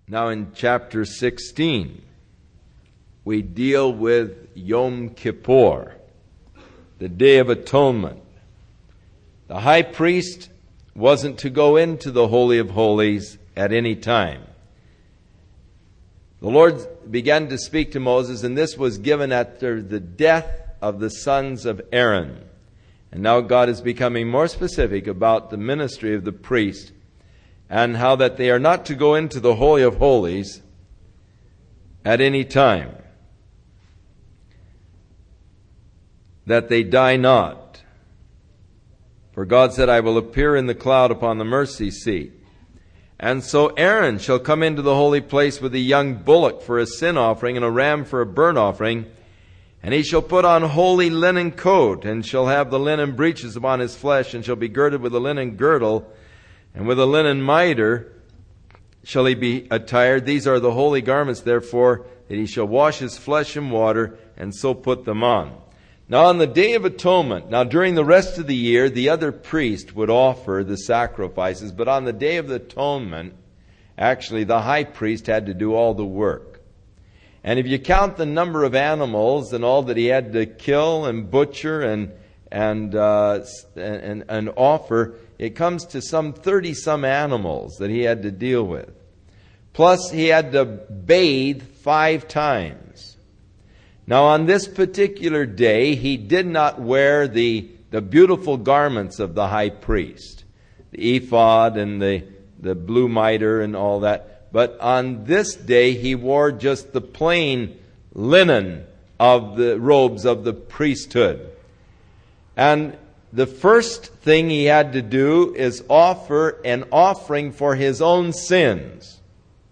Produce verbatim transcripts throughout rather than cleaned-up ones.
Now in chapter sixteen, we deal with Yom Kippur, the Day of Atonement. The high priest wasn't to go into the Holy of Holies at any time. The Lord began to speak to Moses, and this was given after the death of the sons of Aaron. And now God is becoming more specific about the ministry of the priest and how that they are not to go into the Holy of Holies at any time, that they die not. For God said, I will appear in the cloud upon the mercy seat. And so Aaron shall come into the holy place with a young bullock for a sin offering and a ram for a burnt offering. And he shall put on holy linen coat, and shall have the linen breeches upon his flesh, and shall be girded with a linen girdle, and with a linen mitre shall he be attired. These are the holy garments, therefore, that he shall wash his flesh in water, and so put them on. Now on the Day of Atonement, now during the rest of the year, the other priest would offer the sacrifices, but on the Day of the Atonement, actually the high priest had to do all the work. And if you count the number of animals and all that he had to kill and butcher and and uh, and, and offer, it comes to some thirty some animals that he had to deal with. Plus he had to bathe five times. Now on this particular day, he did not wear the, the beautiful garments of the high priest, the ephod and the, the blue mitre and all that. But on this day, he wore just the plain linen of the robes of the priesthood. And the first thing he had to do is offer an offering for his own sins.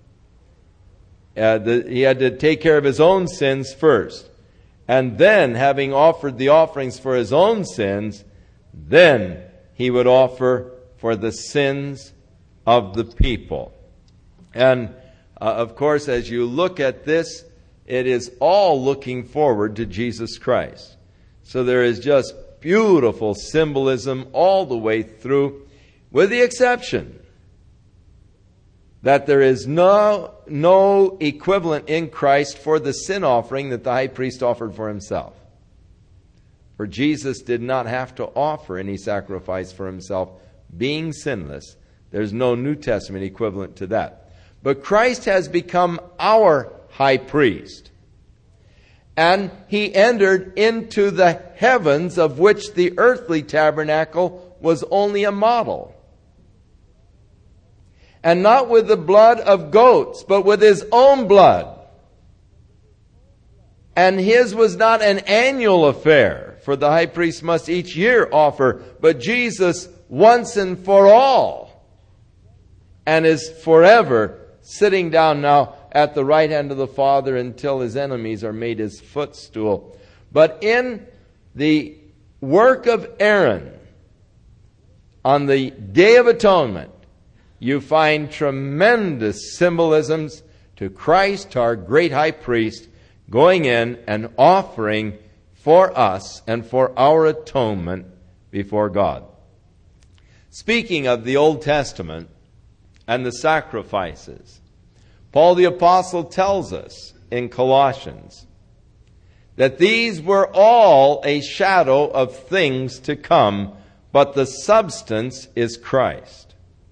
Uh, the, he had to take care of his own sins first. And then, having offered the offerings for his own sins, then he would offer for the sins of the people. And, uh, of course, as you look at this, it is all looking forward to Jesus Christ. So there is just beautiful symbolism all the way through, with the exception that there is no, no equivalent in Christ for the sin offering that the high priest offered for himself. For Jesus did not have to offer any sacrifice for himself, being sinless. There's no New Testament equivalent to that. But Christ has become our high priest. And he entered into the heavens, of which the earthly tabernacle was only a model. And not with the blood of goats, but with his own blood. And his was not an annual affair, for the high priest must each year offer, but Jesus once and for all, and is forever sitting down now at the right hand of the Father until his enemies are made his footstool. But in the work of Aaron, on the Day of Atonement, you find tremendous symbolisms to Christ, our great high priest, going in and offering for us and for our atonement before God. Speaking of the Old Testament and the sacrifices, Paul the Apostle tells us in Colossians that these were all a shadow of things to come, but the substance is Christ.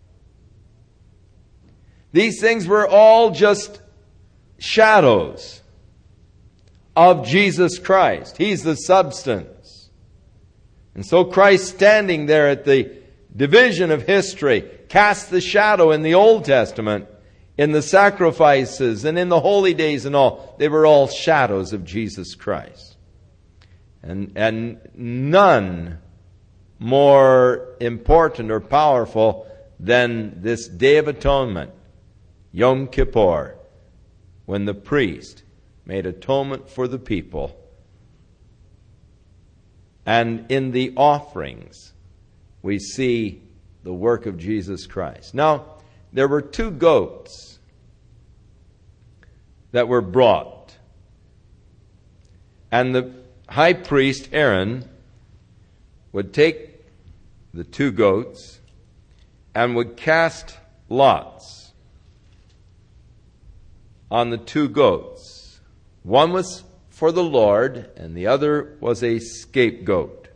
These things were all just shadows of Jesus Christ. He's the substance. And so Christ, standing there at the division of history, cast the shadow in the Old Testament, in the sacrifices and in the holy days and all. They were all shadows of Jesus Christ. And, and none more important or powerful than this Day of Atonement, Yom Kippur, when the priest made atonement for the people. And in the offerings, we see the work of Jesus Christ. Now, there were two goats that were brought. And the high priest, Aaron, would take the two goats and would cast lots. on the two goats. One was for the Lord, and the other was a scapegoat.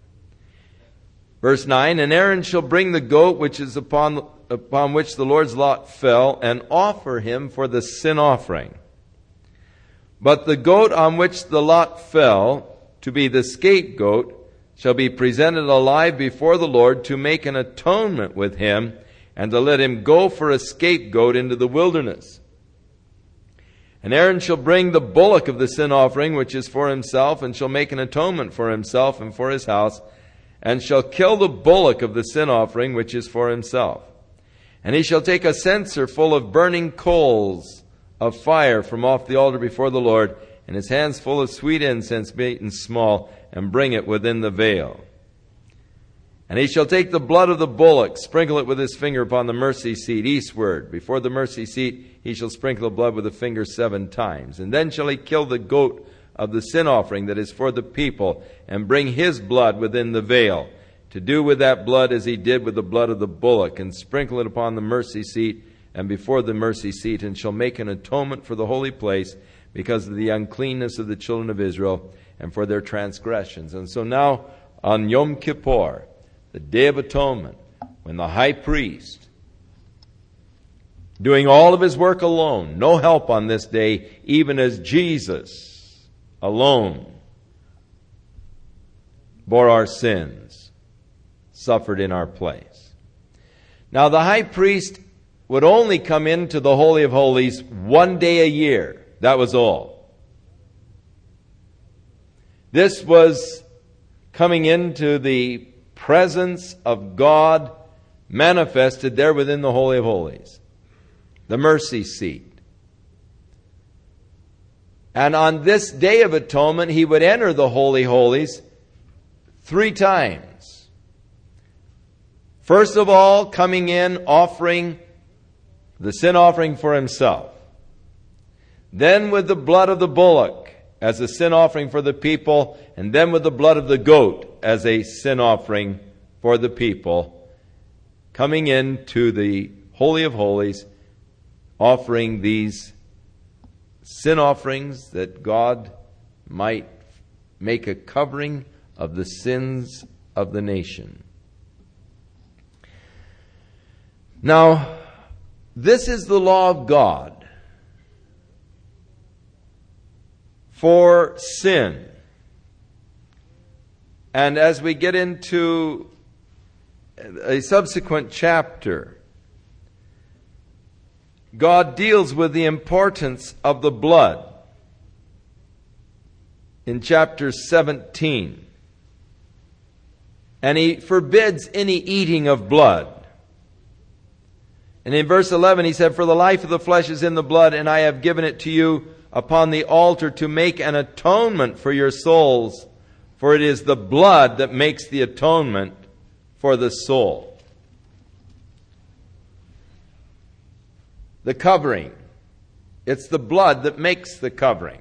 Verse nine, and Aaron shall bring the goat which is upon, upon which the Lord's lot fell, and offer him for the sin offering. But the goat on which the lot fell, to be the scapegoat, shall be presented alive before the Lord to make an atonement with him, and to let him go for a scapegoat into the wilderness. And Aaron shall bring the bullock of the sin offering, which is for himself, and shall make an atonement for himself and for his house, and shall kill the bullock of the sin offering, which is for himself. And he shall take a censer full of burning coals of fire from off the altar before the Lord, and his hands full of sweet incense beaten small, and bring it within the veil. And he shall take the blood of the bullock, sprinkle it with his finger upon the mercy seat eastward. Before the mercy seat he shall sprinkle the blood with the finger seven times. And then shall he kill the goat of the sin offering that is for the people, and bring his blood within the veil, to do with that blood as he did with the blood of the bullock, and sprinkle it upon the mercy seat and before the mercy seat, and shall make an atonement for the holy place, because of the uncleanness of the children of Israel, and for their transgressions. And so now, on Yom Kippur, the Day of Atonement, when the high priest, doing all of his work alone, no help on this day, even as Jesus alone bore our sins, suffered in our place. Now the high priest would only come into the Holy of Holies one day a year. That was all. This was coming into the presence of God manifested there within the Holy of Holies, the mercy seat. And on this Day of Atonement, he would enter the Holy Holies three times. First of all, coming in, offering the sin offering for himself. Then with the blood of the bullock as a sin offering for the people, and then with the blood of the goat as a sin offering for the people, coming into the Holy of Holies, offering these sin offerings that God might make a covering of the sins of the nation. Now, this is the law of God for sin. And as we get into a subsequent chapter, God deals with the importance of the blood in chapter seventeen. And he forbids any eating of blood. And in verse eleven he said, "For the life of the flesh is in the blood, and I have given it to you upon the altar to make an atonement for your souls. For it is the blood that makes the atonement for the soul." The covering. It's the blood that makes the covering.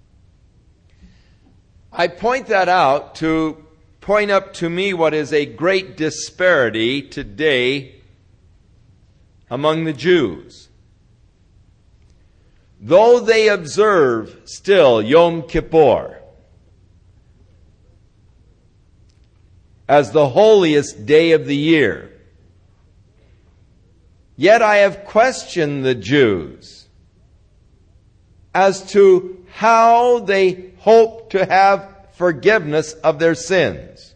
I point that out to point up to me what is a great disparity today among the Jews. Though they observe still Yom Kippur as the holiest day of the year, yet I have questioned the Jews as to how they hope to have forgiveness of their sins.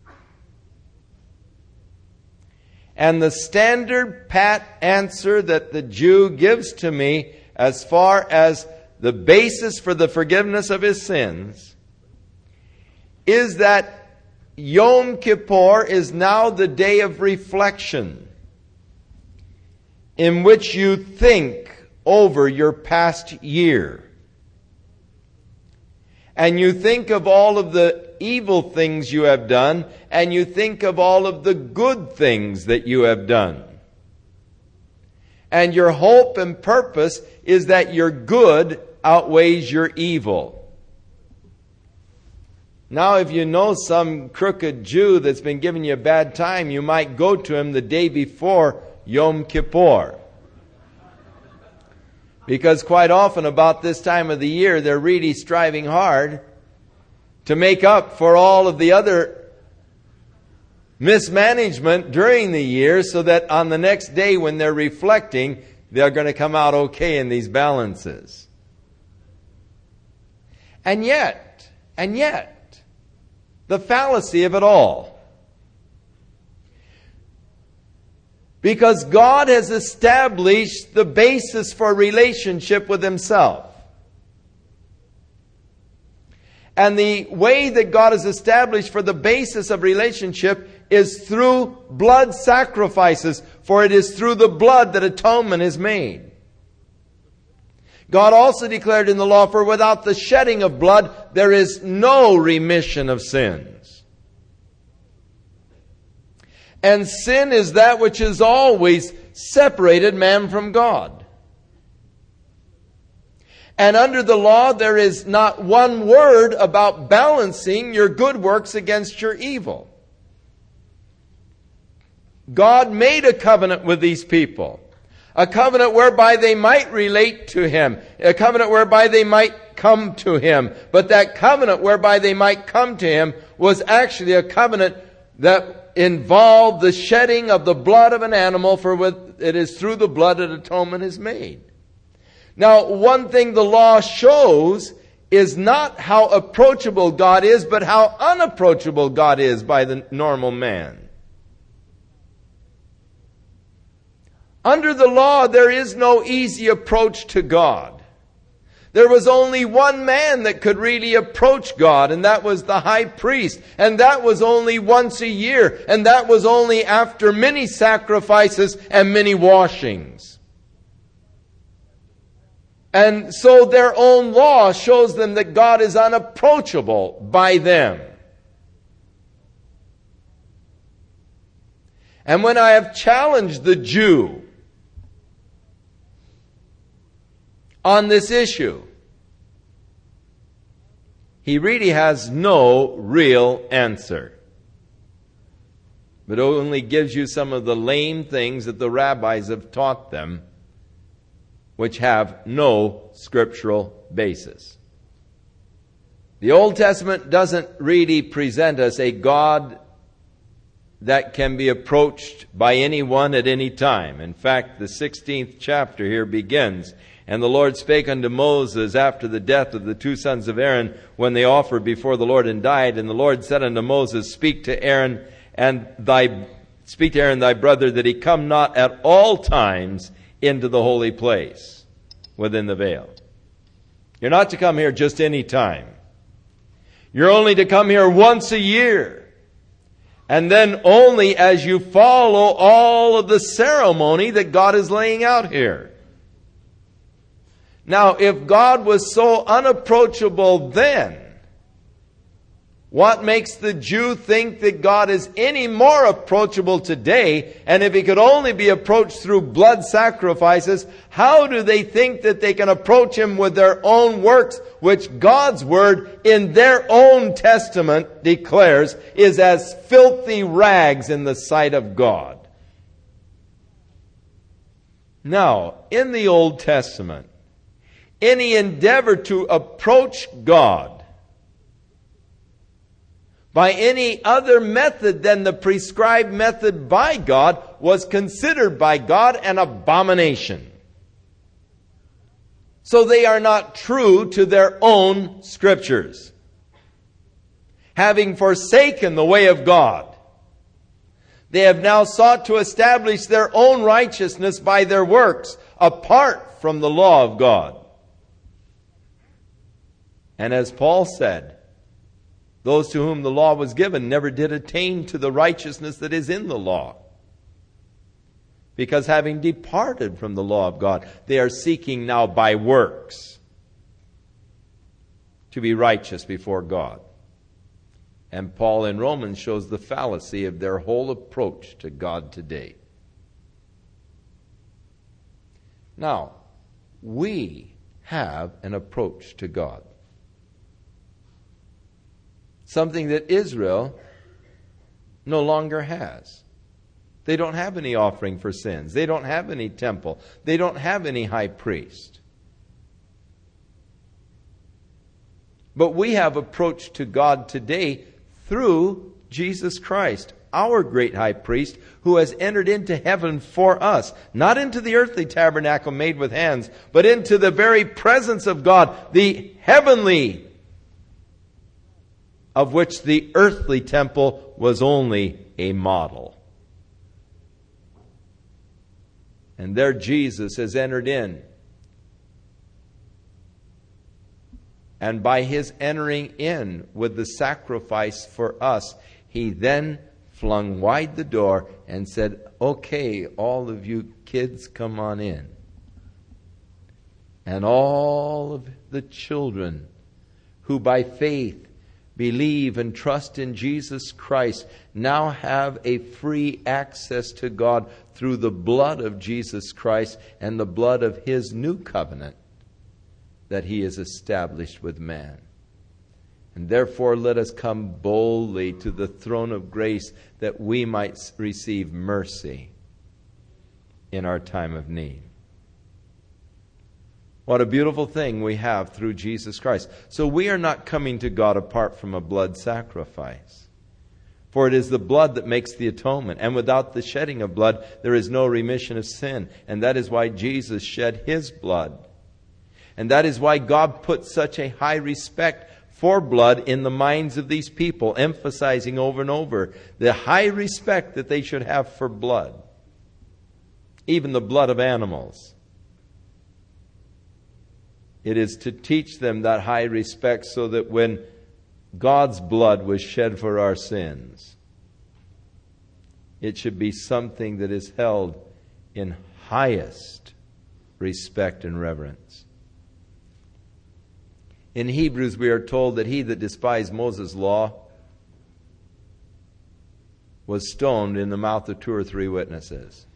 And the standard pat answer that the Jew gives to me as far as the basis for the forgiveness of his sins is that Yom Kippur is now the day of reflection, in which you think over your past year. And you think of all of the evil things you have done, and you think of all of the good things that you have done. And your hope and purpose is that your good outweighs your evil. Now, if you know some crooked Jew that's been giving you a bad time, you might go to him the day before Yom Kippur. Because quite often about this time of the year, they're really striving hard to make up for all of the other mismanagement during the year, so that on the next day when they're reflecting, they're going to come out okay in these balances. And yet, and yet, the fallacy of it all. Because God has established the basis for relationship with Himself. And the way that God has established for the basis of relationship is through blood sacrifices, for it is through the blood that atonement is made. God also declared in the law, for without the shedding of blood, there is no remission of sins. And sin is that which has always separated man from God. And under the law, there is not one word about balancing your good works against your evil. God made a covenant with these people. A covenant whereby they might relate to Him. A covenant whereby they might come to Him. But that covenant whereby they might come to Him was actually a covenant that involved the shedding of the blood of an animal, for it is through the blood that atonement is made. Now, one thing the law shows is not how approachable God is, but how unapproachable God is by the normal man. Under the law, there is no easy approach to God. There was only one man that could really approach God, and that was the high priest. And that was only once a year, and that was only after many sacrifices and many washings. And so their own law shows them that God is unapproachable by them. And when I have challenged the Jew on this issue, he really has no real answer, but only gives you some of the lame things that the rabbis have taught them, which have no scriptural basis. The Old Testament doesn't really present us a God that can be approached by anyone at any time. In fact, the sixteenth chapter here begins, "And the Lord spake unto Moses after the death of the two sons of Aaron, when they offered before the Lord and died. And the Lord said unto Moses, Speak to Aaron and thy speak to Aaron thy brother, that he come not at all times into the holy place within the veil." You're not to come here just any time. You're only to come here once a year. And then only as you follow all of the ceremony that God is laying out here. Now, if God was so unapproachable then, what makes the Jew think that God is any more approachable today? And if He could only be approached through blood sacrifices, how do they think that they can approach Him with their own works, which God's Word in their own testament declares is as filthy rags in the sight of God? Now, in the Old Testament, any endeavor to approach God by any other method than the prescribed method by God was considered by God an abomination. So they are not true to their own scriptures. Having forsaken the way of God, they have now sought to establish their own righteousness by their works, apart from the law of God. And as Paul said, those to whom the law was given never did attain to the righteousness that is in the law. Because having departed from the law of God, they are seeking now by works to be righteous before God. And Paul in Romans shows the fallacy of their whole approach to God today. Now, we have an approach to God. Something that Israel no longer has. They don't have any offering for sins. They don't have any temple. They don't have any high priest. But we have approach to God today through Jesus Christ, our great high priest, who has entered into heaven for us, not into the earthly tabernacle made with hands, but into the very presence of God, the heavenly, of which the earthly temple was only a model. And there Jesus has entered in. And by his entering in with the sacrifice for us, he then flung wide the door and said, okay, all of you kids, come on in. And all of the children who by faith believe and trust in Jesus Christ now have a free access to God through the blood of Jesus Christ and the blood of his new covenant that he has established with man. And therefore let us come boldly to the throne of grace that we might receive mercy in our time of need. What a beautiful thing we have through Jesus Christ. So we are not coming to God apart from a blood sacrifice. For it is the blood that makes the atonement. And without the shedding of blood, there is no remission of sin. And that is why Jesus shed his blood. And that is why God put such a high respect for blood in the minds of these people, emphasizing over and over the high respect that they should have for blood. Even the blood of animals. It is to teach them that high respect so that when God's blood was shed for our sins, it should be something that is held in highest respect and reverence. In Hebrews, we are told that he that despised Moses' law was stoned in the mouth of two or three witnesses.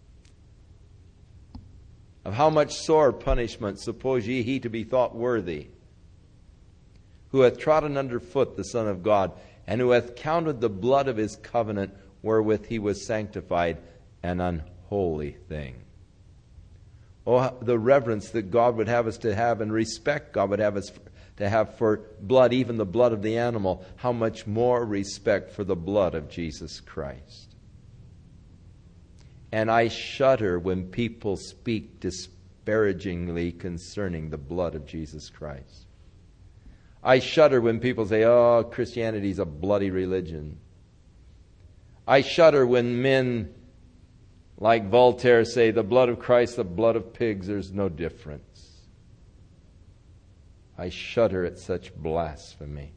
Of how much sore punishment suppose ye he to be thought worthy, who hath trodden under foot the Son of God, and who hath counted the blood of his covenant wherewith he was sanctified an unholy thing. Oh, the reverence that God would have us to have, and respect God would have us to have for blood, even the blood of the animal. How much more respect for the blood of Jesus Christ. And I shudder when people speak disparagingly concerning the blood of Jesus Christ. I shudder when people say, oh, Christianity is a bloody religion. I shudder when men like Voltaire say, the blood of Christ, the blood of pigs, there's no difference. I shudder at such blasphemy.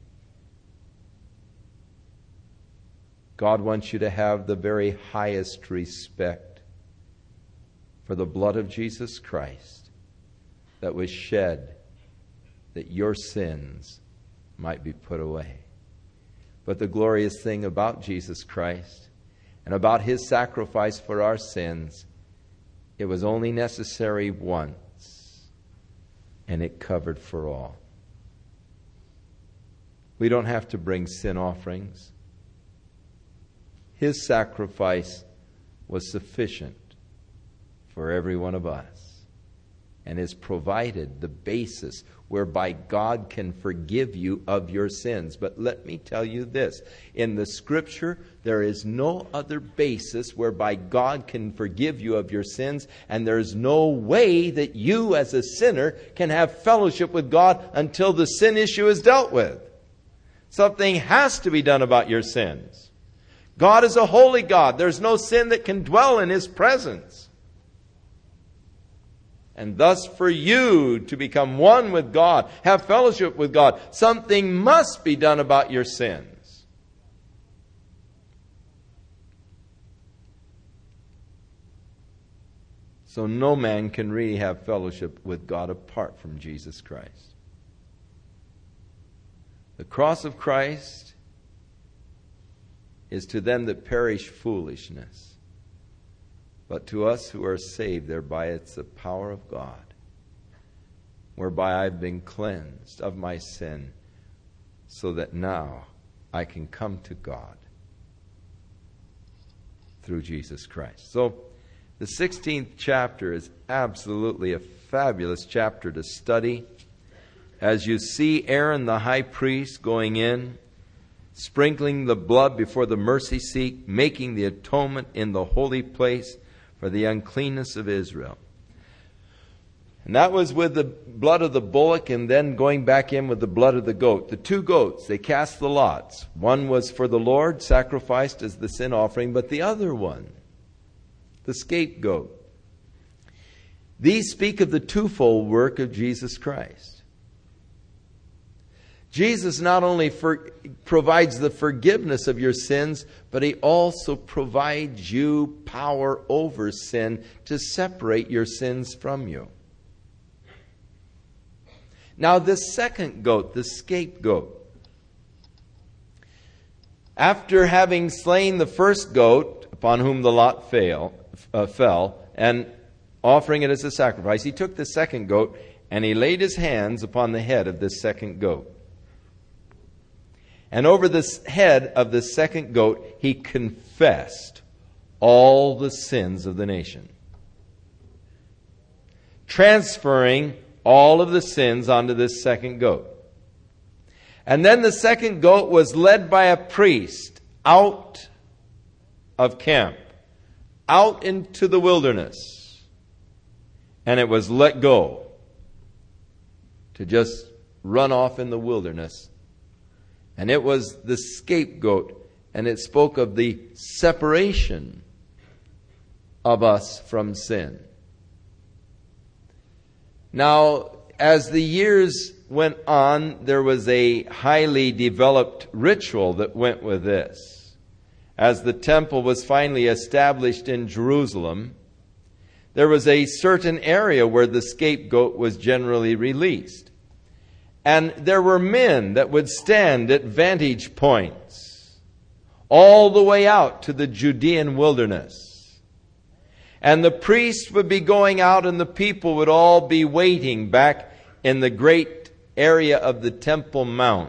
God wants you to have the very highest respect for the blood of Jesus Christ that was shed that your sins might be put away. But the glorious thing about Jesus Christ and about his sacrifice for our sins, it was only necessary once, and it covered for all. We don't have to bring sin offerings. His sacrifice was sufficient for every one of us, and has provided the basis whereby God can forgive you of your sins. But let me tell you this. In the Scripture, there is no other basis whereby God can forgive you of your sins, and there's no way that you as a sinner can have fellowship with God until the sin issue is dealt with. Something has to be done about your sins. God is a holy God. There's no sin that can dwell in his presence. And thus for you to become one with God, have fellowship with God, something must be done about your sins. So no man can really have fellowship with God apart from Jesus Christ. The cross of Christ is to them that perish foolishness. But to us who are saved thereby, it's the power of God, whereby I've been cleansed of my sin, so that now I can come to God through Jesus Christ. So the sixteenth chapter is absolutely a fabulous chapter to study. as you see Aaron the high priest going in, sprinkling the blood before the mercy seat, making the atonement in the holy place for the uncleanness of Israel. And that was with the blood of the bullock and then going back in with the blood of the goat. The two goats, they cast the lots. One was for the Lord, sacrificed as the sin offering, but the other one, the scapegoat. These speak of the twofold work of Jesus Christ. Jesus not only for, provides the forgiveness of your sins, but He also provides you power over sin to separate your sins from you. Now this second goat, the scapegoat, after having slain the first goat upon whom the lot fail, uh, fell, and offering it as a sacrifice, he took the second goat and he laid his hands upon the head of this second goat. And over the head of the second goat, he confessed all the sins of the nation, transferring all of the sins onto this second goat. And then the second goat was led by a priest out of camp, out into the wilderness. And it was let go to just run off in the wilderness. And it was the scapegoat, and it spoke of the separation of us from sin. Now, as the years went on, there was a highly developed ritual that went with this. As the temple was finally established in Jerusalem, there was a certain area where the scapegoat was generally released. And there were men that would stand at vantage points all the way out to the Judean wilderness. And the priest would be going out and the people would all be waiting back in the great area of the Temple Mount.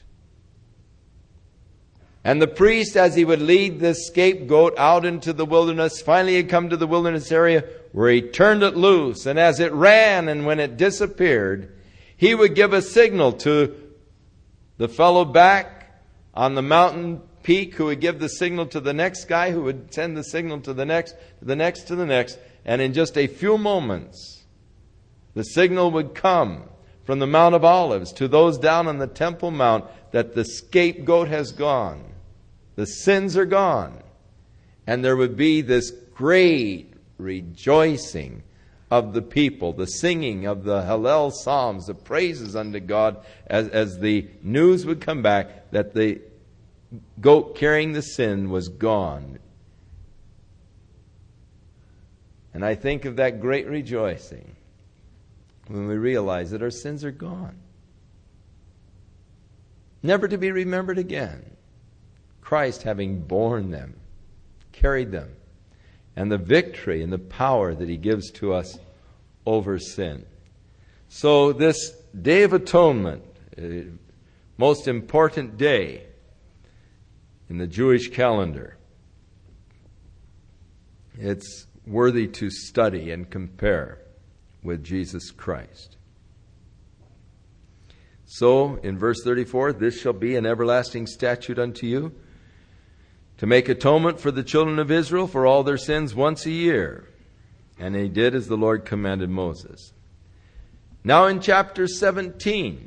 And the priest, as he would lead this scapegoat out into the wilderness, finally had come to the wilderness area where he turned it loose. And as it ran and when it disappeared, he would give a signal to the fellow back on the mountain peak, who would give the signal to the next guy, who would send the signal to the next, to the next, to the next. And in just a few moments, the signal would come from the Mount of Olives to those down on the Temple Mount that the scapegoat has gone. The sins are gone. And there would be this great rejoicing of the people, the singing of the Hallel Psalms, the praises unto God, as, as the news would come back that the goat carrying the sin was gone. And I think of that great rejoicing when we realize that our sins are gone, never to be remembered again. Christ having borne them, carried them, and the victory and the power that He gives to us over sin. So this Day of Atonement, uh, most important day in the Jewish calendar, it's worthy to study and compare with Jesus Christ. So, in verse thirty-four, this shall be an everlasting statute unto you, to make atonement for the children of Israel for all their sins once a year. And he did as the Lord commanded Moses. Now in chapter seventeen,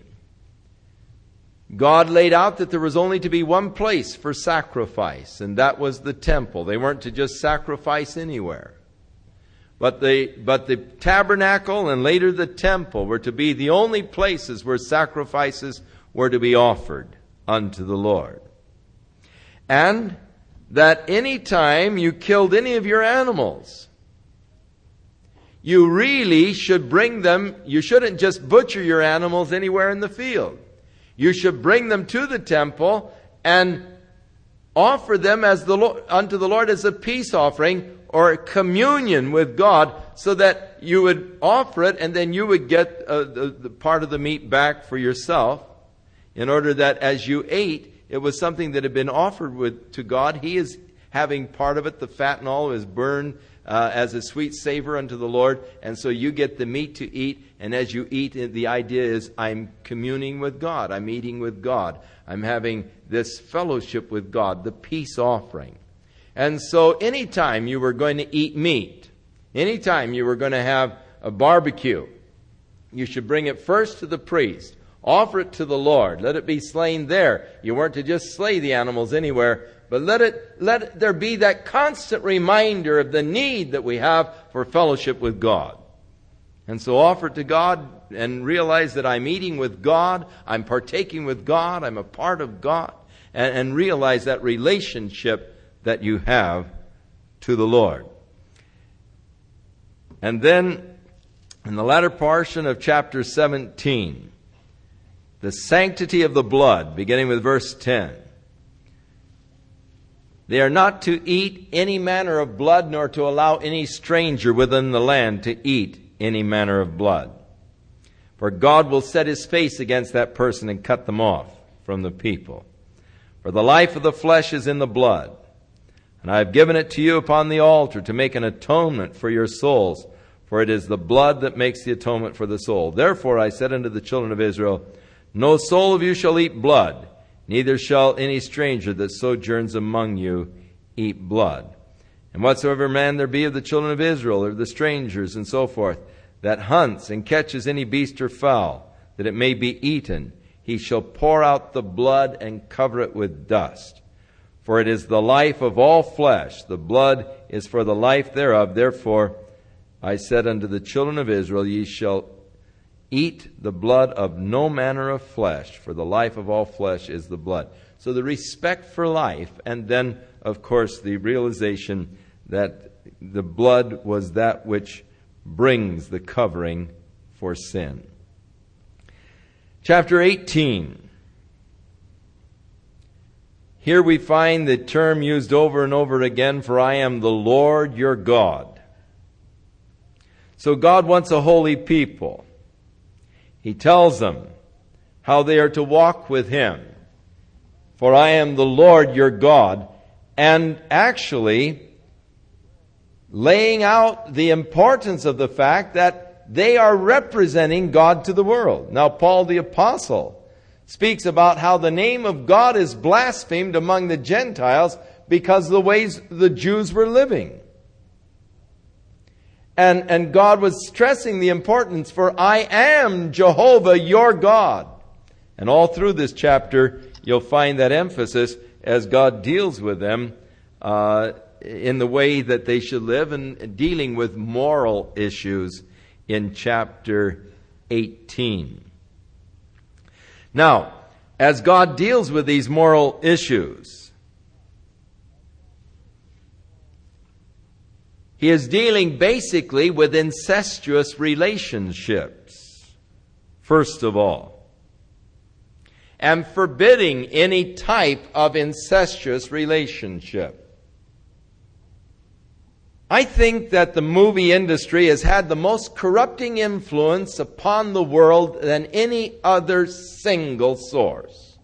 God laid out that there was only to be one place for sacrifice, and that was the temple. They weren't to just sacrifice anywhere. But the, but the tabernacle and later the temple were to be the only places where sacrifices were to be offered unto the Lord. And that any time you killed any of your animals, you really should bring them, you shouldn't just butcher your animals anywhere in the field. You should bring them to the temple and offer them as the Lord, unto the Lord as a peace offering or communion with God, so that you would offer it and then you would get uh, the, the part of the meat back for yourself, in order that as you ate, it was something that had been offered with to God. He is having part of it, the fat and all, is burned uh, as a sweet savor unto the Lord. And so you get the meat to eat. And as you eat, the idea is I'm communing with God. I'm eating with God. I'm having this fellowship with God, the peace offering. And so anytime you were going to eat meat, anytime you were going to have a barbecue, you should bring it first to the priest. Offer it to the Lord. Let it be slain there. You weren't to just slay the animals anywhere, but let it let there be that constant reminder of the need that we have for fellowship with God. And so offer it to God and realize that I'm eating with God, I'm partaking with God, I'm a part of God, and, and realize that relationship that you have to the Lord. And then in the latter portion of chapter seventeen, the sanctity of the blood, beginning with verse ten. They are not to eat any manner of blood, nor to allow any stranger within the land to eat any manner of blood. For God will set his face against that person and cut them off from the people. For the life of the flesh is in the blood. And I have given it to you upon the altar to make an atonement for your souls. For it is the blood that makes the atonement for the soul. Therefore I said unto the children of Israel, no soul of you shall eat blood, neither shall any stranger that sojourns among you eat blood. And whatsoever man there be of the children of Israel, or the strangers, and so forth, that hunts and catches any beast or fowl, that it may be eaten, he shall pour out the blood and cover it with dust. For it is the life of all flesh, the blood is for the life thereof. Therefore I said unto the children of Israel, ye shall eat the blood of no manner of flesh, for the life of all flesh is the blood. So the respect for life, and then, of course, the realization that the blood was that which brings the covering for sin. Chapter eighteen. Here we find the term used over and over again, for I am the Lord your God. So God wants a holy people. He tells them how they are to walk with him. For I am the Lord your God. And actually laying out the importance of the fact that they are representing God to the world. Now, Paul the Apostle speaks about how the name of God is blasphemed among the Gentiles because of the ways the Jews were living. And, and God was stressing the importance, for I am Jehovah your God. And all through this chapter, you'll find that emphasis as God deals with them uh, in the way that they should live, and dealing with moral issues in chapter eighteen. Now, as God deals with these moral issues, he is dealing basically with incestuous relationships, first of all, and forbidding any type of incestuous relationship. I think that the movie industry has had the most corrupting influence upon the world than any other single source.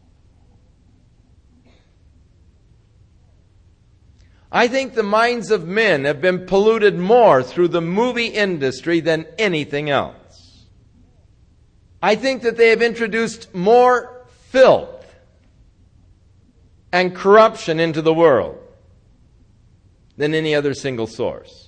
I think the minds of men have been polluted more through the movie industry than anything else. I think that they have introduced more filth and corruption into the world than any other single source.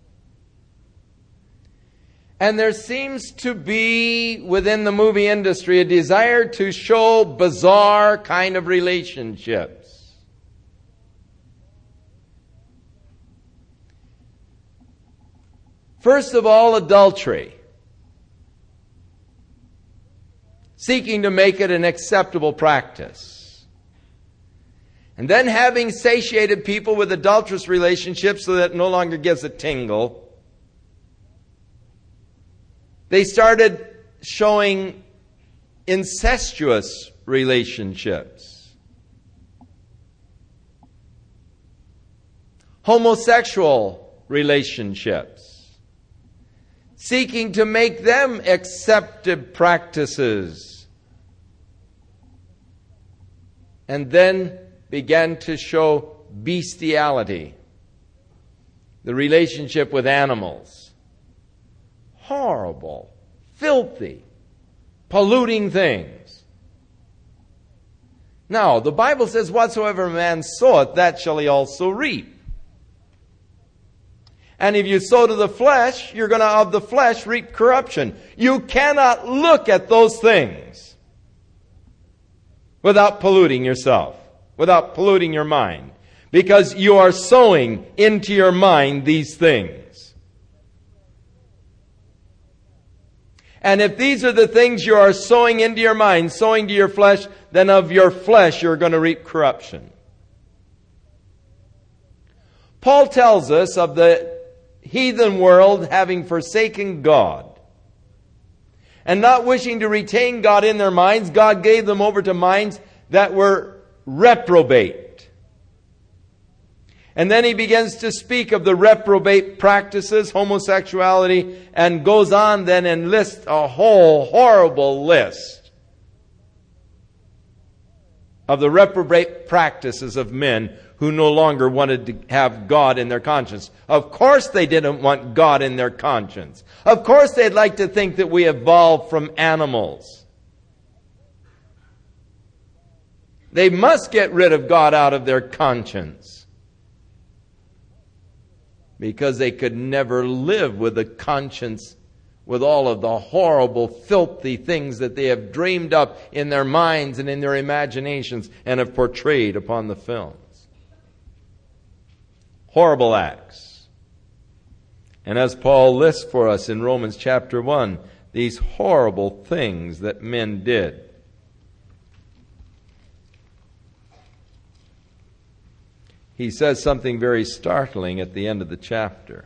And there seems to be within the movie industry a desire to show bizarre kind of relationships. First of all, adultery, seeking to make it an acceptable practice. And then having satiated people with adulterous relationships so that it no longer gives a tingle, they started showing incestuous relationships, homosexual relationships, seeking to make them accepted practices, and then began to show bestiality. the relationship with animals. Horrible, filthy, polluting things. Now, the Bible says, whatsoever a man soweth, that shall he also reap. And if you sow to the flesh, you're going to of the flesh reap corruption. You cannot look at those things without polluting yourself, without polluting your mind, because you are sowing into your mind these things. And if these are the things you are sowing into your mind, sowing to your flesh, then of your flesh you're going to reap corruption. Paul tells us of the heathen world having forsaken God and not wishing to retain God in their minds. God gave them over to minds that were reprobate. And then he begins to speak of the reprobate practices, homosexuality, and goes on then and lists a whole horrible list of the reprobate practices of men who no longer wanted to have God in their conscience. Of course they didn't want God in their conscience. Of course they'd like to think that we evolved from animals. They must get rid of God out of their conscience, because they could never live with a conscience with all of the horrible, filthy things that they have dreamed up in their minds and in their imaginations and have portrayed upon the films. Horrible acts. And as Paul lists for us in Romans chapter one, these horrible things that men did. He says something very startling at the end of the chapter.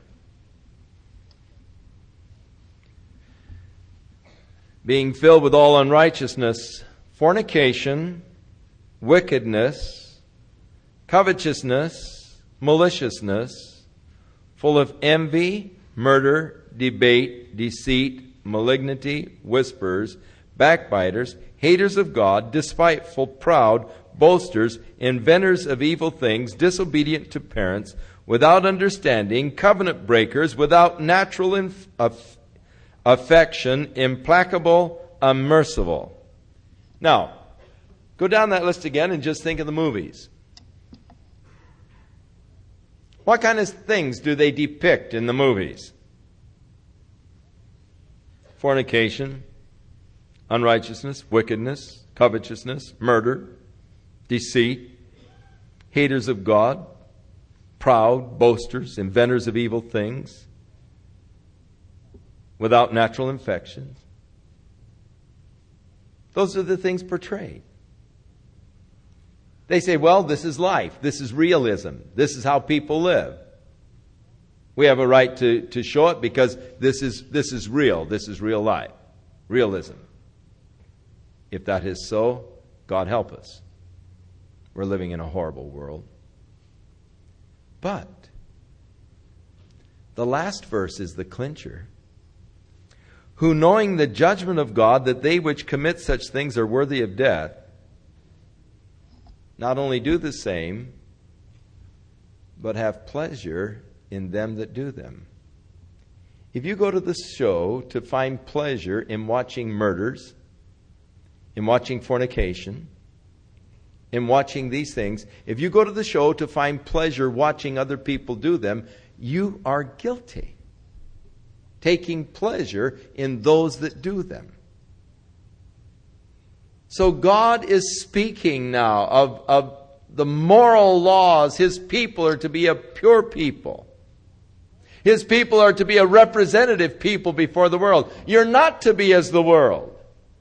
Being filled with all unrighteousness, fornication, wickedness, covetousness, maliciousness, full of envy, murder, debate, deceit, malignity, whispers, backbiters, haters of God, despiteful, proud, boasters, inventors of evil things, disobedient to parents, without understanding, covenant breakers, without natural inf- aff- affection, implacable, unmerciful. Now, go down that list again and just think of the movies. What kind of things do they depict in the movies? Fornication, unrighteousness, wickedness, covetousness, murder, deceit, haters of God, proud, boasters, inventors of evil things, without natural affections. Those are the things portrayed. They say, well, this is life. This is realism. This is how people live. We have a right to, to show it because this is, this is real. This is real life. Realism. If that is so, God help us. We're living in a horrible world. But the last verse is the clincher. Who, knowing the judgment of God, that they which commit such things are worthy of death, not only do the same, but have pleasure in them that do them. If you go to the show to find pleasure in watching murders, in watching fornication, in watching these things, if you go to the show to find pleasure watching other people do them, you are guilty. Taking pleasure in those that do them. So God is speaking now of, of the moral laws. His people are to be a pure people. His people are to be a representative people before the world. You're not to be as the world.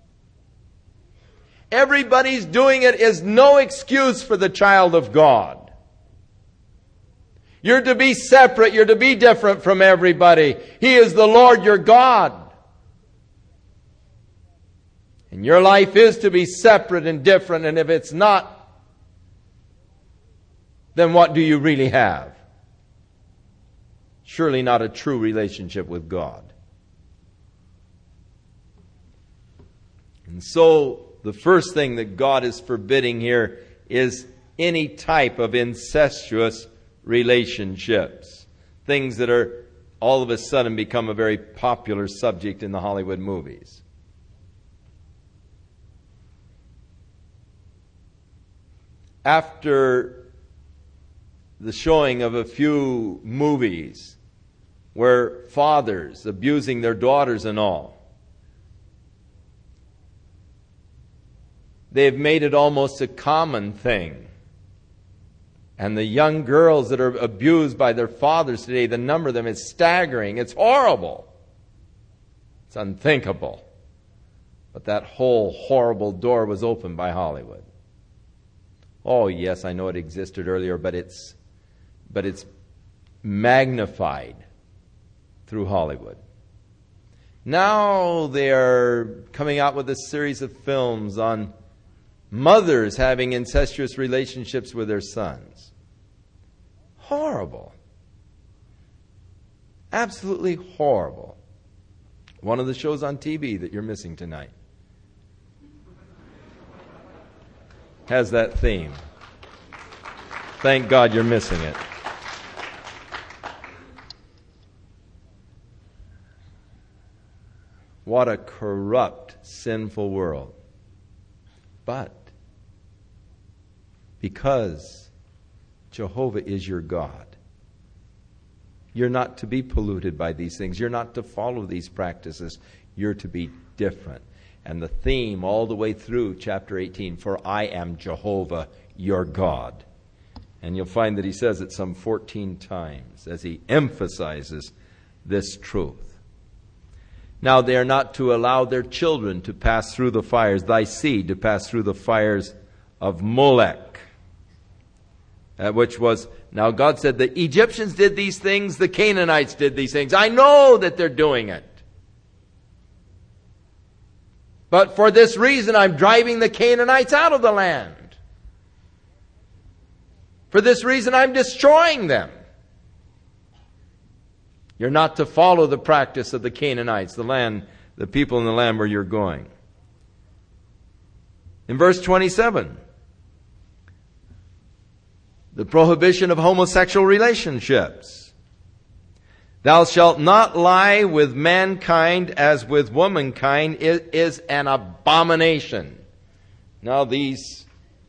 Everybody's doing it is no excuse for the child of God. You're to be separate. You're to be different from everybody. He is the Lord your God. And your life is to be separate and different. And if it's not, then what do you really have? Surely not a true relationship with God. And so, the first thing that God is forbidding here is any type of incestuous relationships. things that are all of a sudden become a very popular subject in the Hollywood movies. After the showing of a few movies where fathers abusing their daughters and all, they've made it almost a common thing. And the young girls that are abused by their fathers today, the number of them is staggering. It's horrible. It's unthinkable. But that whole horrible door was opened by Hollywood. Oh, yes, I know it existed earlier, but it's but it's magnified through Hollywood. Now they are coming out with a series of films on mothers having incestuous relationships with their sons. Horrible. Absolutely horrible. One of the shows on T V that you're missing tonight has that theme. Thank God you're missing it. What a corrupt, sinful world. But because Jehovah is your God, you're not to be polluted by these things. You're not to follow these practices. You're to be different. And the theme all the way through chapter eighteen, for I am Jehovah your God. And you'll find that he says it some fourteen times as he emphasizes this truth. Now they are not to allow their children to pass through the fires, thy seed to pass through the fires of Molech. Uh, which was, now God said the Egyptians did these things, the Canaanites did these things. I know that they're doing it. But for this reason I'm driving the Canaanites out of the land. For this reason I'm destroying them. You're not to follow the practice of the Canaanites, the land, the people in the land where you're going. In verse twenty-seven, the prohibition of homosexual relationships. Thou shalt not lie with mankind as with womankind. It is an abomination. Now these...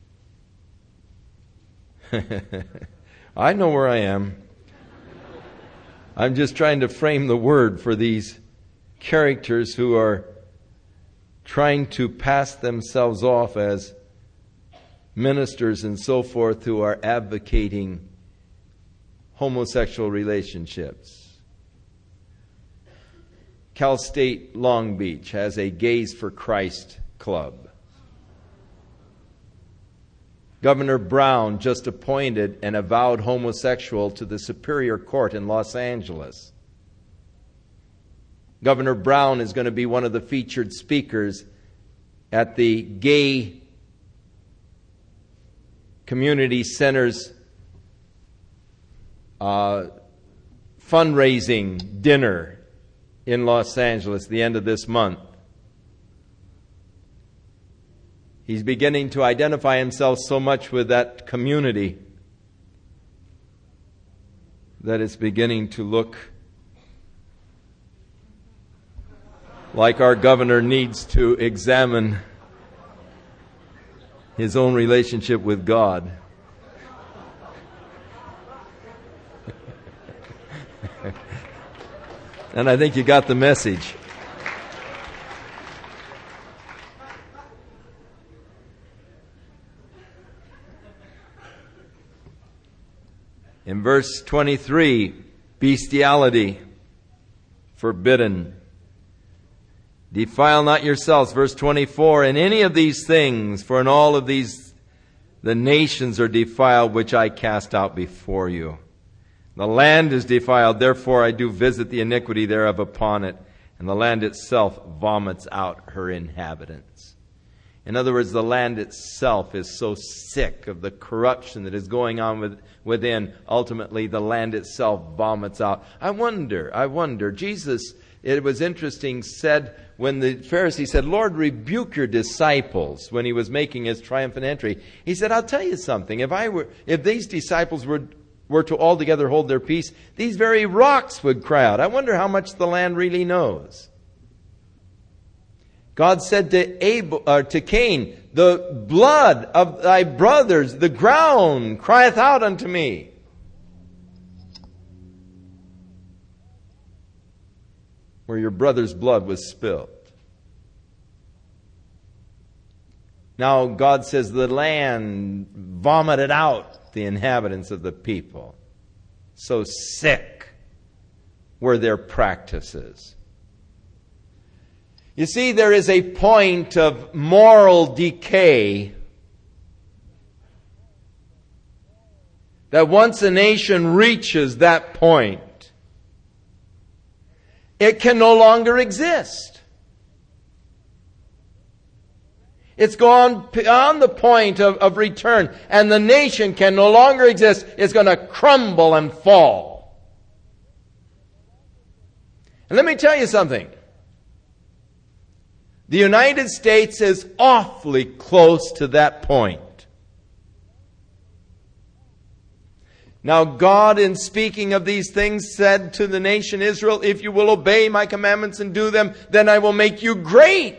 I know where I am. I'm just trying to frame the word for these characters who are trying to pass themselves off as ministers and so forth who are advocating homosexual relationships. Cal State Long Beach has a Gays for Christ club. Governor Brown just appointed an avowed homosexual to the Superior Court in Los Angeles. Governor Brown is going to be one of the featured speakers at the Gay Community Center's uh, fundraising dinner in Los Angeles the end of this month. He's beginning to identify himself so much with that community that it's beginning to look like our governor needs to examine his own relationship with God. And I think you got the message. In verse twenty-three, bestiality forbidden. Defile not yourselves. Verse twenty-four, in any of these things, for in all of these the nations are defiled, which I cast out before you. The land is defiled, therefore I do visit the iniquity thereof upon it, and the land itself vomits out her inhabitants. In other words, the land itself is so sick of the corruption that is going on with, within. Ultimately, the land itself vomits out. I wonder, I wonder, Jesus, it was interesting, said when the Pharisee said, Lord, rebuke your disciples, when he was making his triumphant entry. He said, I'll tell you something. If I were, if these disciples were, were to altogether hold their peace, these very rocks would cry out. I wonder how much the land really knows. God said to Abel, or to Cain, the blood of thy brothers, the ground crieth out unto me. Where your brother's blood was spilled. Now God says the land vomited out the inhabitants of the people. So sick were their practices. You see, there is a point of moral decay that once a nation reaches that point, it can no longer exist. It's gone beyond the point of, of return, and the nation can no longer exist. It's going to crumble and fall. And let me tell you something. The United States is awfully close to that point. Now God, in speaking of these things, said to the nation Israel, if you will obey my commandments and do them, then I will make you great.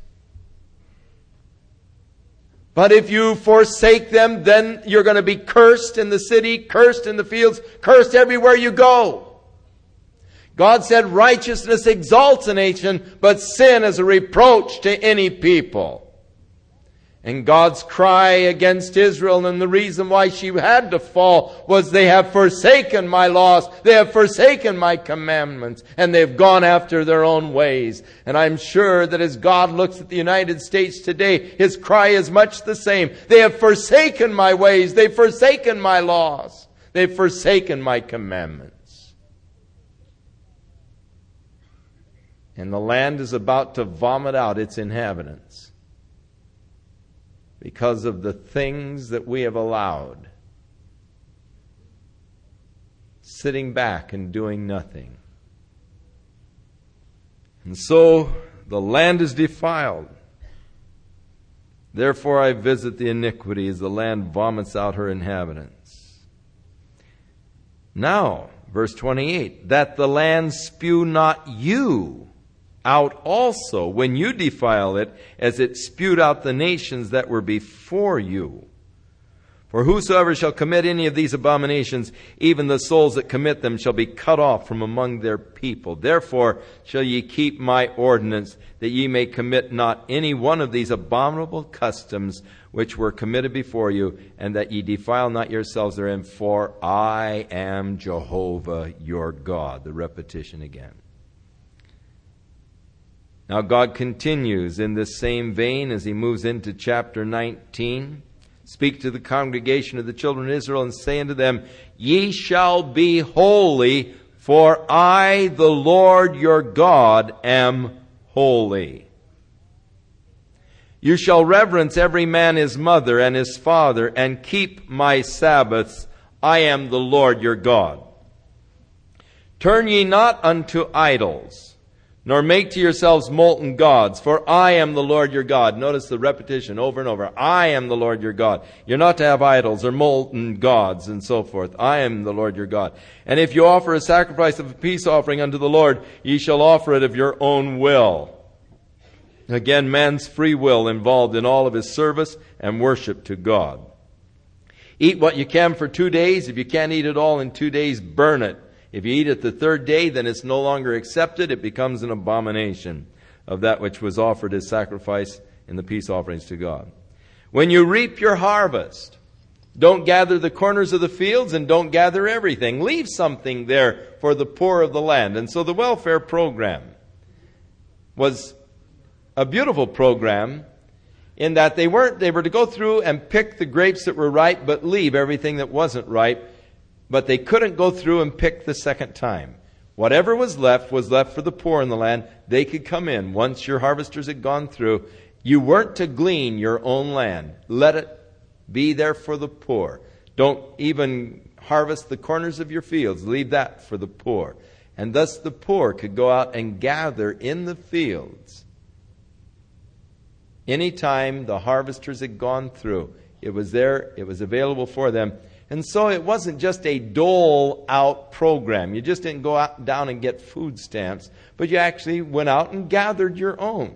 But if you forsake them, then you're going to be cursed in the city, cursed in the fields, cursed everywhere you go. God said righteousness exalts a nation, but sin is a reproach to any people. And God's cry against Israel, and the reason why she had to fall, was they have forsaken my laws, they have forsaken my commandments, and they've gone after their own ways. And I'm sure that as God looks at the United States today, His cry is much the same. They have forsaken my ways, they've forsaken my laws, they've forsaken my commandments. And the land is about to vomit out its inhabitants because of the things that we have allowed, sitting back and doing nothing. And so the land is defiled. Therefore I visit the iniquity as the land vomits out her inhabitants. Now, verse twenty-eight, that the land spew not you out also when you defile it, as it spewed out the nations that were before you. For whosoever shall commit any of these abominations, even the souls that commit them shall be cut off from among their people. Therefore shall ye keep my ordinance, that ye may commit not any one of these abominable customs which were committed before you, and that ye defile not yourselves therein, for I am Jehovah your God. The repetition again. Now God continues in this same vein as He moves into chapter nineteen. Speak to the congregation of the children of Israel and say unto them, ye shall be holy, for I, the Lord your God, am holy. You shall reverence every man his mother and his father, and keep my Sabbaths. I am the Lord your God. Turn ye not unto idols, nor make to yourselves molten gods, for I am the Lord your God. Notice the repetition over and over. I am the Lord your God. You're not to have idols or molten gods and so forth. I am the Lord your God. And if you offer a sacrifice of a peace offering unto the Lord, ye shall offer it of your own will. Again, man's free will involved in all of his service and worship to God. Eat what you can for two days. If you can't eat it all in two days, burn it. If you eat it the third day, then it's no longer accepted. It becomes an abomination of that which was offered as sacrifice in the peace offerings to God. When you reap your harvest, don't gather the corners of the fields and don't gather everything. Leave something there for the poor of the land. And so the welfare program was a beautiful program in that they weren't, they were to go through and pick the grapes that were ripe, but leave everything that wasn't ripe. But they couldn't go through and pick the second time. Whatever was left was left for the poor in the land. They could come in once your harvesters had gone through. You weren't to glean your own land. Let it be there for the poor. Don't even harvest the corners of your fields. Leave that for the poor. And thus the poor could go out and gather in the fields. Anytime the harvesters had gone through, it was there, it was available for them. And so it wasn't just a dole-out program. You just didn't go out, down and get food stamps, but you actually went out and gathered your own.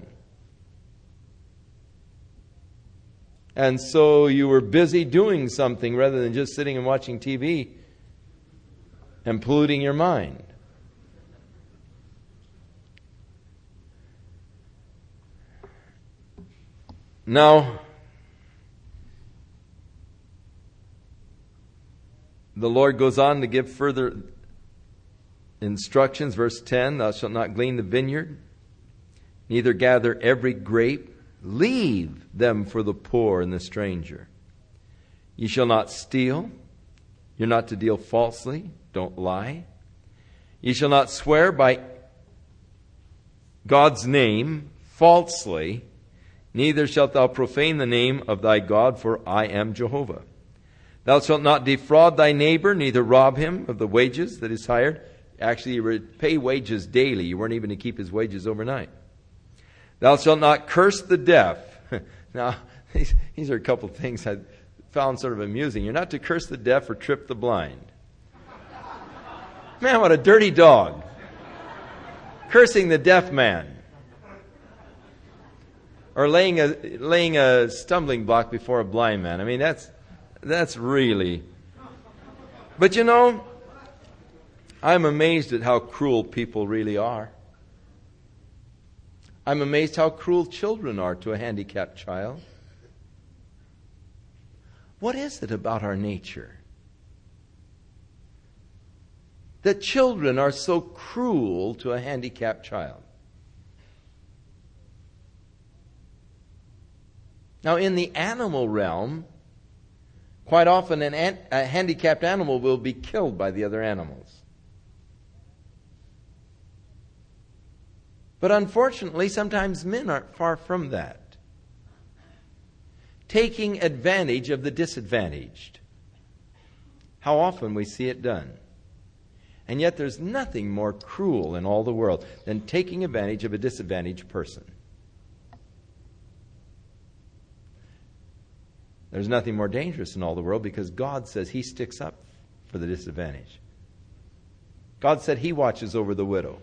And so you were busy doing something rather than just sitting and watching T V and polluting your mind. Now, the Lord goes on to give further instructions. Verse ten, thou shalt not glean the vineyard, neither gather every grape. Leave them for the poor and the stranger. Ye shall not steal. You're not to deal falsely. Don't lie. Ye shall not swear by God's name falsely. Neither shalt thou profane the name of thy God, for I am Jehovah. Thou shalt not defraud thy neighbor, neither rob him of the wages that is hired. Actually, you would pay wages daily. You weren't even to keep his wages overnight. Thou shalt not curse the deaf. Now, these, these are a couple of things I found sort of amusing. You're not to curse the deaf or trip the blind. Man, what a dirty dog. Cursing the deaf man. Or laying a laying a stumbling block before a blind man. I mean, that's that's really... But you know, I'm amazed at how cruel people really are. I'm amazed how cruel children are to a handicapped child. What is it about our nature that children are so cruel to a handicapped child? Now, in the animal realm, quite often an, an, a handicapped animal will be killed by the other animals. But unfortunately, sometimes men aren't far from that. Taking advantage of the disadvantaged. How often we see it done. And yet there's nothing more cruel in all the world than taking advantage of a disadvantaged person. There's nothing more dangerous in all the world because God says He sticks up for the disadvantaged. God said He watches over the widow.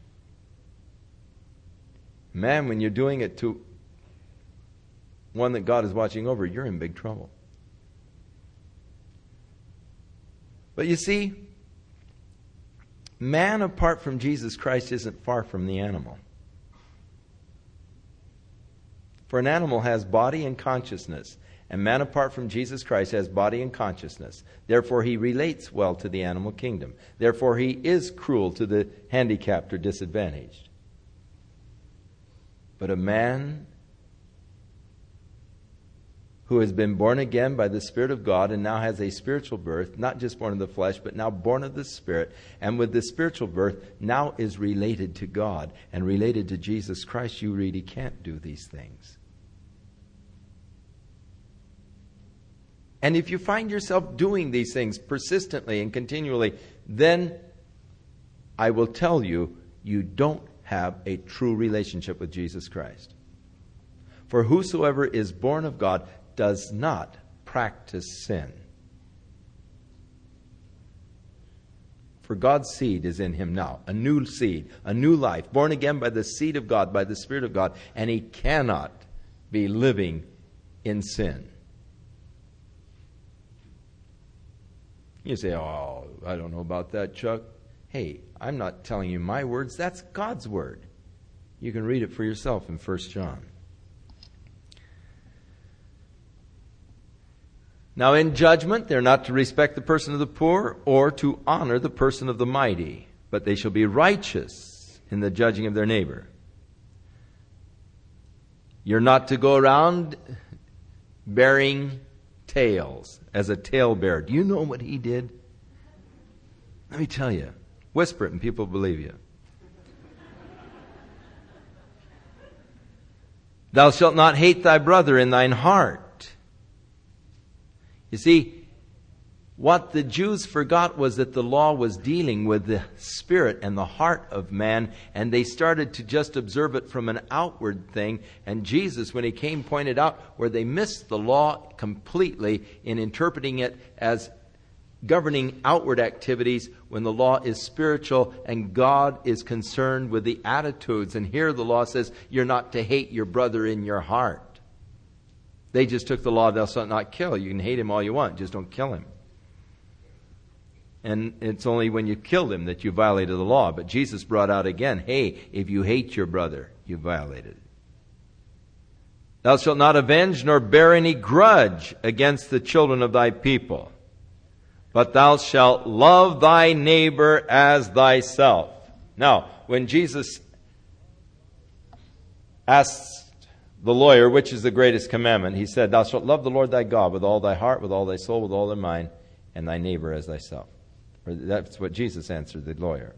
Man, when you're doing it to one that God is watching over, you're in big trouble. But you see, man apart from Jesus Christ isn't far from the animal. For an animal has body and consciousness, and man apart from Jesus Christ has body and consciousness. Therefore, he relates well to the animal kingdom. Therefore, he is cruel to the handicapped or disadvantaged. But a man who has been born again by the Spirit of God and now has a spiritual birth, not just born of the flesh, but now born of the Spirit, and with the spiritual birth now is related to God and related to Jesus Christ, you really can't do these things. And if you find yourself doing these things persistently and continually, then I will tell you, you don't have a true relationship with Jesus Christ. For whosoever is born of God does not practice sin. For God's seed is in him now, a new seed, a new life, born again by the seed of God, by the Spirit of God, and he cannot be living in sin. You say, oh, I don't know about that, Chuck. Hey, I'm not telling you my words. That's God's word. You can read it for yourself in First John. Now in judgment, they're not to respect the person of the poor or to honor the person of the mighty, but they shall be righteous in the judging of their neighbor. You're not to go around bearing tales as a talebearer. Do you know what he did? Let me tell you. Whisper it and people believe you. Thou shalt not hate thy brother in thine heart. You see, what the Jews forgot was that the law was dealing with the spirit and the heart of man, and they started to just observe it from an outward thing. And Jesus, when he came, pointed out where they missed the law completely in interpreting it as governing outward activities when the law is spiritual and God is concerned with the attitudes. And here the law says you're not to hate your brother in your heart. They just took the law, thou shalt not kill. You can hate him all you want, just don't kill him. And it's only when you killed him that you violated the law. But Jesus brought out again, hey, if you hate your brother, you violated it. Thou shalt not avenge nor bear any grudge against the children of thy people, but thou shalt love thy neighbor as thyself. Now, when Jesus asked the lawyer, which is the greatest commandment, he said, thou shalt love the Lord thy God with all thy heart, with all thy soul, with all thy mind, and thy neighbor as thyself. Or that's what Jesus answered the lawyer.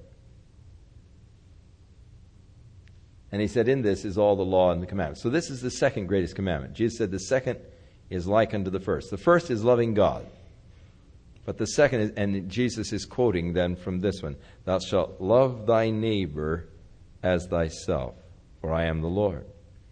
And he said, in this is all the law and the commandments. So this is the second greatest commandment. Jesus said the second is like unto the first. The first is loving God. But the second is, and Jesus is quoting then from this one, thou shalt love thy neighbor as thyself, for I am the Lord.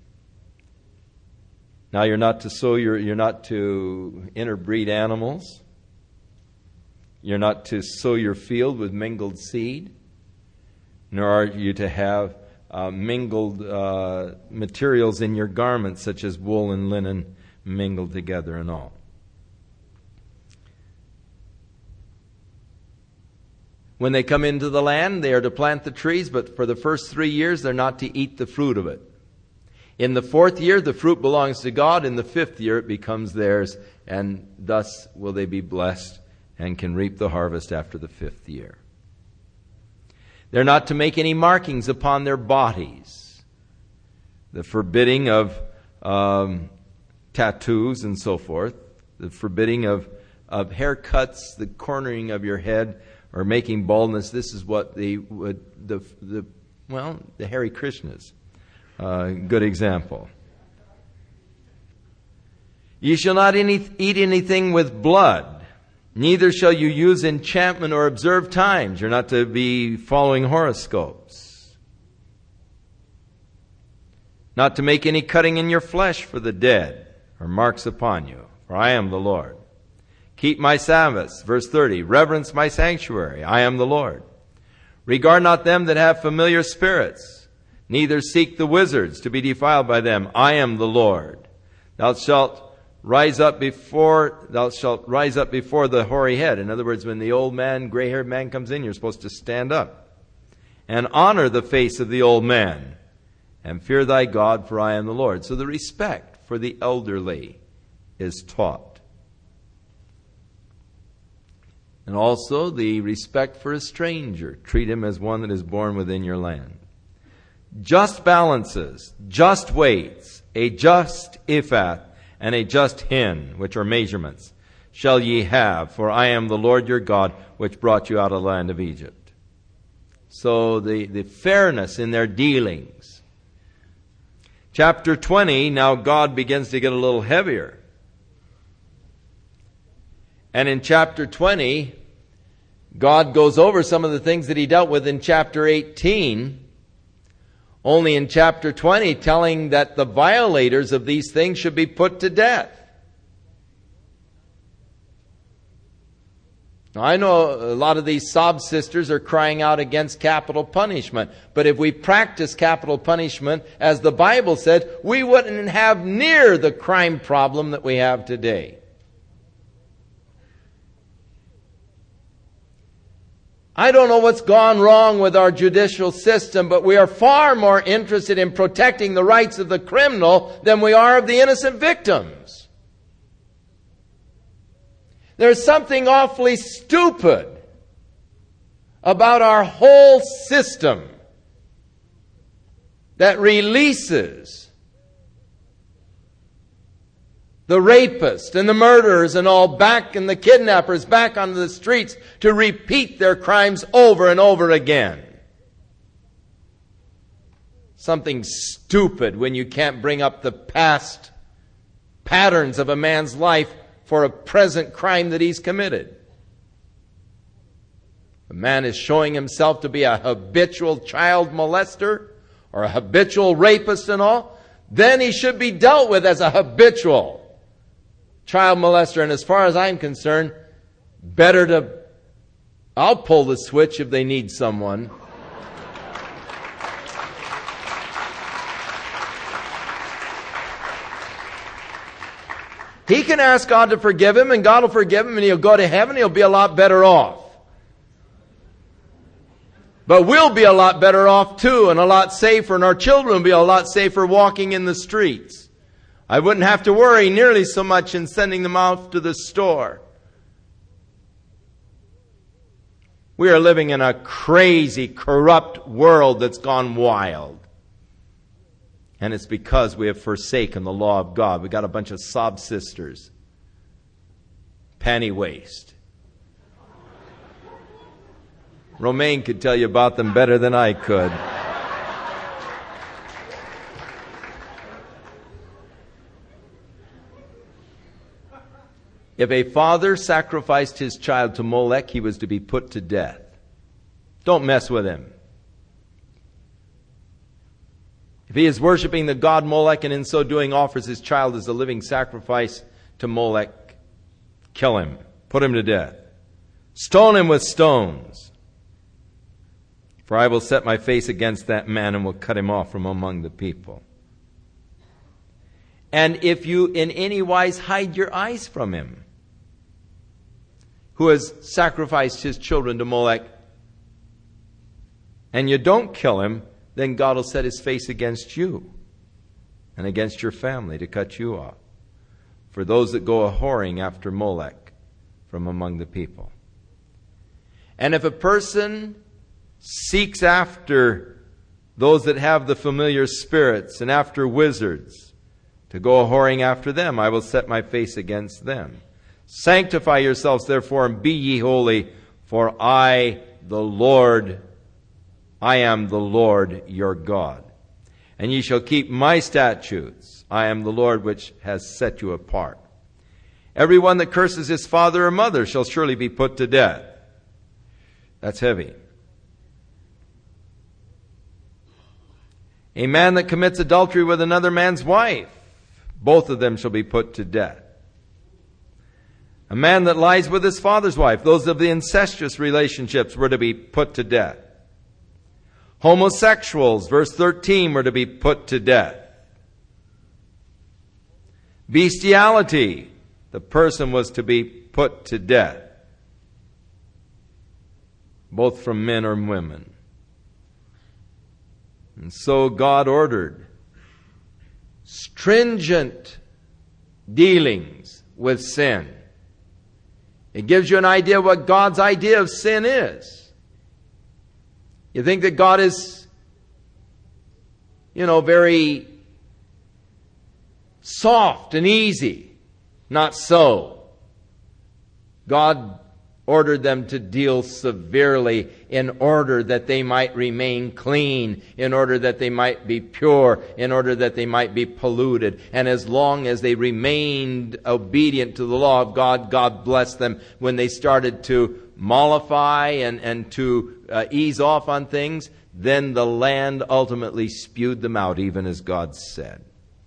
Now you're not to sow your, you're not to interbreed animals. You're not to sow your field with mingled seed, nor are you to have uh, mingled uh, materials in your garments, such as wool and linen mingled together and all. When they come into the land, they are to plant the trees, but for the first three years, they're not to eat the fruit of it. In the fourth year, the fruit belongs to God. In the fifth year, it becomes theirs, and thus will they be blessed and can reap the harvest after the fifth year. They're not to make any markings upon their bodies. The forbidding of um, tattoos and so forth. The forbidding of, of haircuts, the cornering of your head, or making baldness. This is what the, the, the, the well, the Hare Krishnas. Uh, good example. You shall not any, eat anything with blood. Neither shall you use enchantment or observe times. You're not to be following horoscopes. Not to make any cutting in your flesh for the dead, or marks upon you, for I am the Lord. Keep my Sabbaths, verse thirty. Reverence my sanctuary, I am the Lord. Regard not them that have familiar spirits, neither seek the wizards to be defiled by them. I am the Lord. Thou shalt Rise up before, thou shalt rise up before the hoary head. In other words, when the old man, gray-haired man comes in, you're supposed to stand up. And honor the face of the old man. And fear thy God, for I am the Lord. So the respect for the elderly is taught. And also the respect for a stranger. Treat him as one that is born within your land. Just balances, just weights, a just ephah, and a just hin, which are measurements, shall ye have, for I am the Lord your God, which brought you out of the land of Egypt. So the, the fairness in their dealings. Chapter twenty, now God begins to get a little heavier. And in chapter twenty, God goes over some of the things that he dealt with in chapter eighteen. Only in chapter twenty, telling that the violators of these things should be put to death. Now, I know a lot of these sob sisters are crying out against capital punishment. But if we practice capital punishment, as the Bible said, we wouldn't have near the crime problem that we have today. I don't know what's gone wrong with our judicial system, but we are far more interested in protecting the rights of the criminal than we are of the innocent victims. There's something awfully stupid about our whole system that releases the rapists and the murderers and all back, and the kidnappers back onto the streets to repeat their crimes over and over again. Something stupid when you can't bring up the past patterns of a man's life for a present crime that he's committed. A man is showing himself to be a habitual child molester or a habitual rapist and all, then he should be dealt with as a habitual child molester. And as far as I'm concerned, Better to, I'll pull the switch if they need someone. He can ask God to forgive him, and God will forgive him, and he'll go to heaven. He'll be a lot better off. But we'll be a lot better off too, and a lot safer, and our children will be a lot safer walking in the streets. I wouldn't have to worry nearly so much in sending them out to the store. We are living in a crazy, corrupt world that's gone wild. And it's because we have forsaken the law of God. We got a bunch of sob sisters. Panty waist. Romaine could tell you about them better than I could. If a father sacrificed his child to Molech, he was to be put to death. Don't mess with him. If he is worshiping the god Molech and in so doing offers his child as a living sacrifice to Molech, kill him. Put him to death. Stone him with stones. For I will set my face against that man and will cut him off from among the people. And if you in any wise hide your eyes from him, who has sacrificed his children to Molech, and you don't kill him, then God will set his face against you and against your family to cut you off. For those that go a-whoring after Molech from among the people. And if a person seeks after those that have the familiar spirits and after wizards, to go a-whoring after them, I will set my face against them. Sanctify yourselves therefore and be ye holy, for I, the Lord, I am the Lord your God. And ye shall keep my statutes. I am the Lord which has set you apart. Everyone that curses his father or mother shall surely be put to death. That's heavy. A man that commits adultery with another man's wife, both of them shall be put to death. A man that lies with his father's wife, those of the incestuous relationships were to be put to death. Homosexuals, verse thirteen, were to be put to death. Bestiality, the person was to be put to death. Both from men or women. And so God ordered stringent dealings with sin. It gives you an idea what God's idea of sin is. You think that God is, you know, very soft and easy. Not so. God ordered them to deal severely in order that they might remain clean, in order that they might be pure, in order that they might be polluted. And as long as they remained obedient to the law of God, God blessed them. When they started to mollify and, and to uh, ease off on things, then the land ultimately spewed them out, even as God said.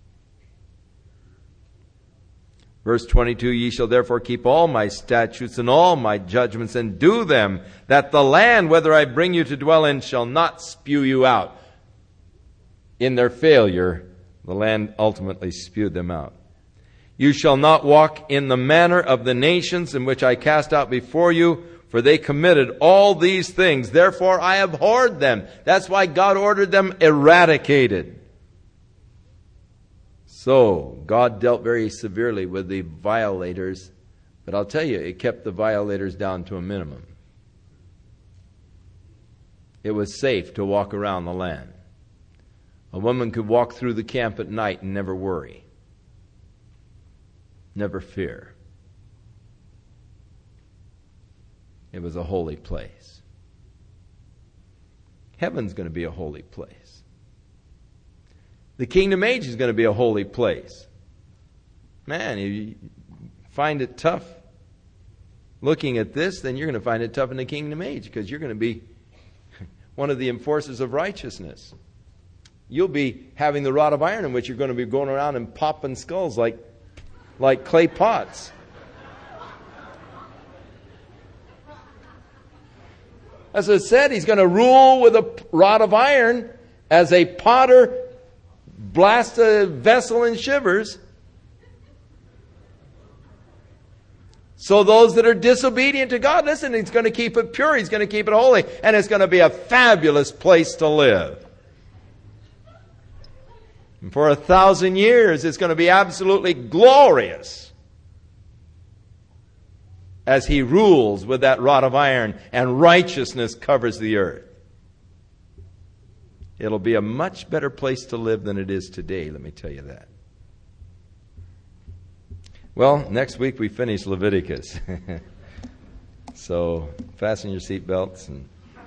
Verse twenty-two, ye shall therefore keep all my statutes and all my judgments and do them, that the land, whether I bring you to dwell in, shall not spew you out. In their failure, the land ultimately spewed them out. You shall not walk in the manner of the nations in which I cast out before you, for they committed all these things. Therefore I abhorred them. That's why God ordered them eradicated. So, God dealt very severely with the violators, but I'll tell you, it kept the violators down to a minimum. It was safe to walk around the land. A woman could walk through the camp at night and never worry. Never fear. It was a holy place. Heaven's going to be a holy place. The kingdom age is going to be a holy place. Man, if you find it tough looking at this, then you're going to find it tough in the kingdom age, because you're going to be one of the enforcers of righteousness. You'll be having the rod of iron in which you're going to be going around and popping skulls like, like clay pots. As I said, he's going to rule with a rod of iron as a potter blasts a vessel in shivers. So those that are disobedient to God, listen, he's going to keep it pure, he's going to keep it holy, and it's going to be a fabulous place to live. And for a thousand years, it's going to be absolutely glorious as he rules with that rod of iron and righteousness covers the earth. It'll be a much better place to live than it is today, let me tell you that. Well, next week we finish Leviticus. So fasten your seatbelts and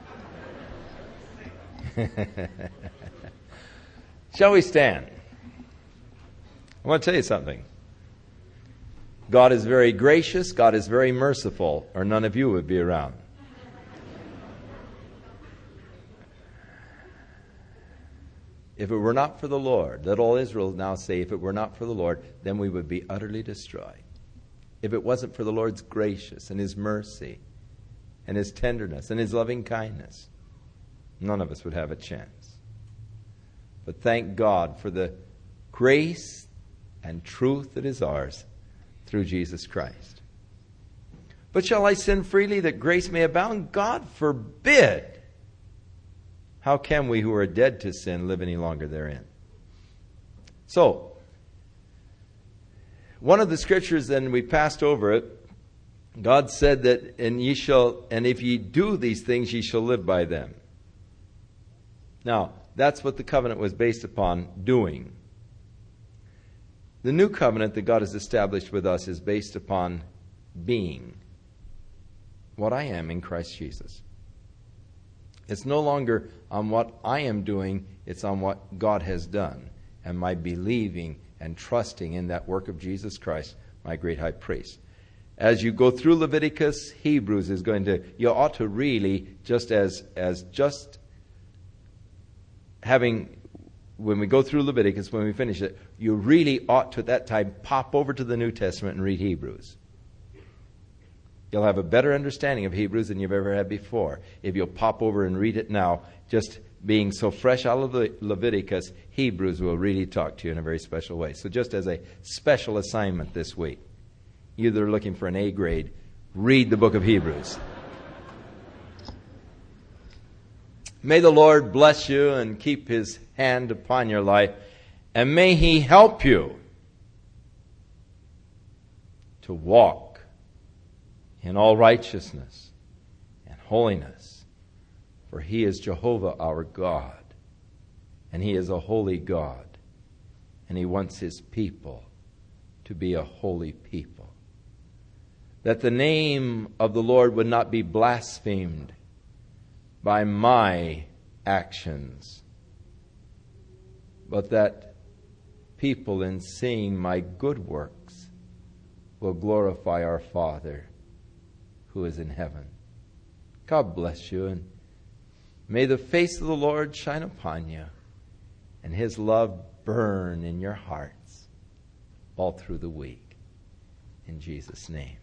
shall we stand? I want to tell you something. God is very gracious, God is very merciful, or none of you would be around. If it were not for the Lord, let all Israel now say, if it were not for the Lord, then we would be utterly destroyed. If it wasn't for the Lord's gracious and His mercy and His tenderness and His loving kindness, none of us would have a chance. But thank God for the grace and truth that is ours through Jesus Christ. But shall I sin freely that grace may abound? God forbid. How can we who are dead to sin live any longer therein? So, one of the scriptures, then we passed over it, God said that, and ye shall, and if ye do these things, ye shall live by them. Now, that's what the covenant was based upon, doing. The new covenant that God has established with us is based upon being what I am in Christ Jesus. It's no longer on what I am doing, it's on what God has done, and my believing and trusting in that work of Jesus Christ, my great high priest. As you go through Leviticus, Hebrews is going to, you ought to really, just as, as just having, when we go through Leviticus, when we finish it, you really ought to at that time pop over to the New Testament and read Hebrews. You'll have a better understanding of Hebrews than you've ever had before. If you'll pop over and read it now, just being so fresh out of Le- Leviticus, Hebrews will really talk to you in a very special way. So just as a special assignment this week, you that are looking for an A grade, read the book of Hebrews. May the Lord bless you and keep His hand upon your life, and may He help you to walk in all righteousness and holiness. For He is Jehovah our God, and He is a holy God, and He wants His people to be a holy people. That the name of the Lord would not be blasphemed by my actions, but that people, in seeing my good works, will glorify our Father who is in heaven. God bless you, and may the face of the Lord shine upon you, and His love burn in your hearts all through the week. In Jesus' name.